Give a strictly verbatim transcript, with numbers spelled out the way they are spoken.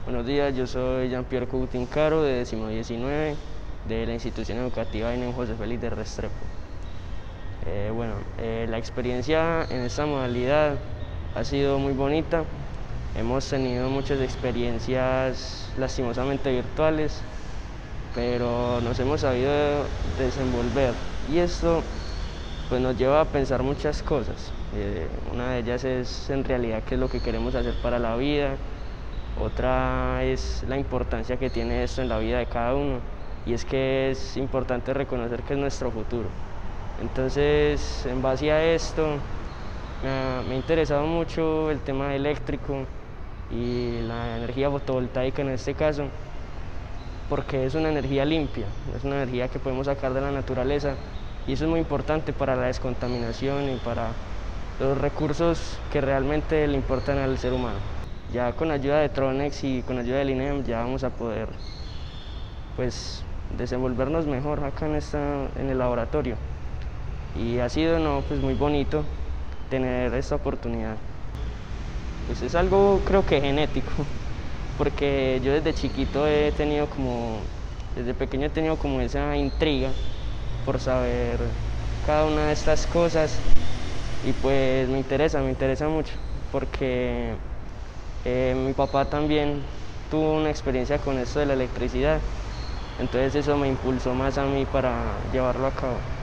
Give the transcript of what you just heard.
Buenos días, yo soy Jean-Pierre Coutin Caro, de décimo diecinueve, de la institución educativa I N E M José Félix de Restrepo. Eh, bueno, eh, la experiencia en esta modalidad ha sido muy bonita. Hemos tenido muchas experiencias lastimosamente virtuales, pero nos hemos sabido desenvolver y esto pues, nos lleva a pensar muchas cosas. Eh, una de ellas es en realidad qué es lo que queremos hacer para la vida. Otra es la importancia que tiene esto en la vida de cada uno, y es que es importante reconocer que es nuestro futuro. Entonces, en base a esto, me ha, me ha interesado mucho el tema eléctrico y la energía fotovoltaica en este caso, porque es una energía limpia, es una energía que podemos sacar de la naturaleza, y eso es muy importante para la descontaminación y para los recursos que realmente le importan al ser humano. Ya con ayuda de Tronex y con ayuda del I N E M ya vamos a poder pues, desenvolvernos mejor acá en, esta, en el laboratorio. Y ha sido no, pues, muy bonito tener esta oportunidad. Pues es algo creo que genético, porque yo desde chiquito he tenido como, desde pequeño he tenido como esa intriga por saber cada una de estas cosas, y pues me interesa, me interesa mucho, porque Eh, mi papá también tuvo una experiencia con esto de la electricidad, entonces eso me impulsó más a mí para llevarlo a cabo.